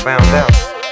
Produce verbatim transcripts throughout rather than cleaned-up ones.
found out.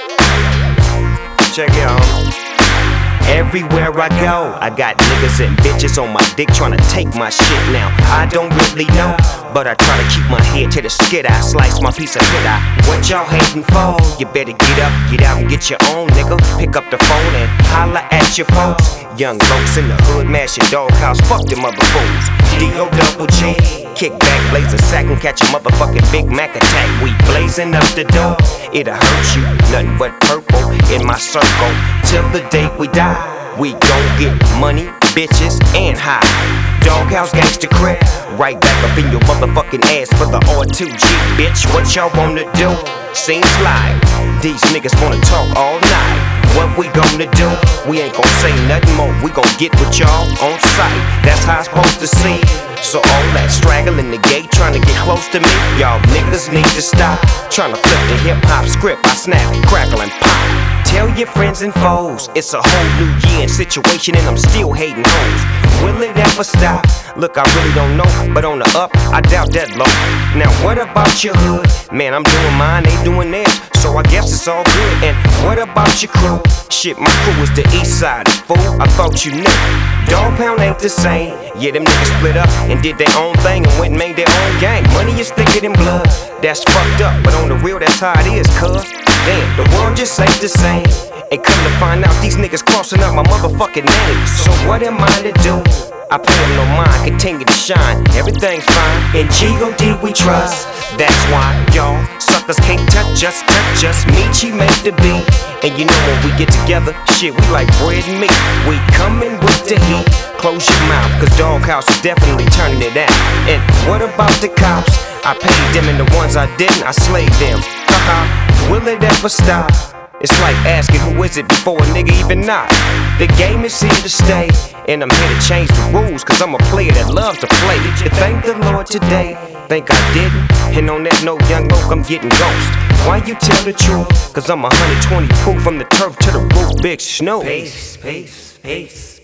Check it out, homie. Everywhere I go, I got niggas and bitches on my dick tryna take my shit now. I don't really know, but I try to keep my head to the skid. I slice my piece of pit out. What y'all hating for? You better get up, get out and get your own, nigga. Pick up the phone and holla at your folks. Young folks in the hood mashing doghouse, fuck them other fools. D O double G, kick back, blaze a sack and catch a motherfucking Big Mac attack. We blazing up the door, it'll hurt you. Nothing but purple in my circle till the day we die. We gon' get money, bitches, and high. Doghouse gangsta crap, right back up in your motherfucking ass for the R two G, bitch. What y'all wanna do? Seems like these niggas wanna talk all night. What we gonna do? We ain't gon' say nothing more. We gon' get with y'all on sight. That's how it's supposed to seem. So all that straggling the gate trying to get close to me, y'all niggas need to stop trying to flip the hip hop script. I snap, crackle, and pop. Tell your friends and foes, it's a whole new year and situation and I'm still hating hoes. Will it ever stop? Look, I really don't know, but on the up, I doubt that low. Now what about your hood? Man, I'm doing mine, they doing theirs, so I guess it's all good. And what about your crew? Shit, my crew is the east side, fool, I thought you knew. Dog Pound ain't the same. Yeah, them niggas split up and did their own thing and went and made their own gang. Money is thicker than blood, that's fucked up, but on the real, that's how it is, cuz. Damn, the world just ain't the same. And come to find out, these niggas crossing up my motherfucking name. So what am I to do? I pay them no mind, continue to shine. Everything's fine. In G O D we trust. That's why y'all suckers can't touch us, touch us. Meechie make the beat. And you know when we get together, shit, we like bread and meat. We coming with the heat. Close your mouth, cause Doghouse is definitely turning it out. And what about the cops? I paid them and the ones I didn't, I slayed them. Haha. Will it ever stop? It's like asking who is it before a nigga even knock. The game is here to stay, and I'm here to change the rules, cause I'm a player that loves to play. Did you thank the Lord today? Think I didn't? And on that note, young oak, I'm getting ghost. Why you tell the truth? Cause I'm one hundred twenty proof from the turf to the roof, Big Snoop. Peace, peace, peace.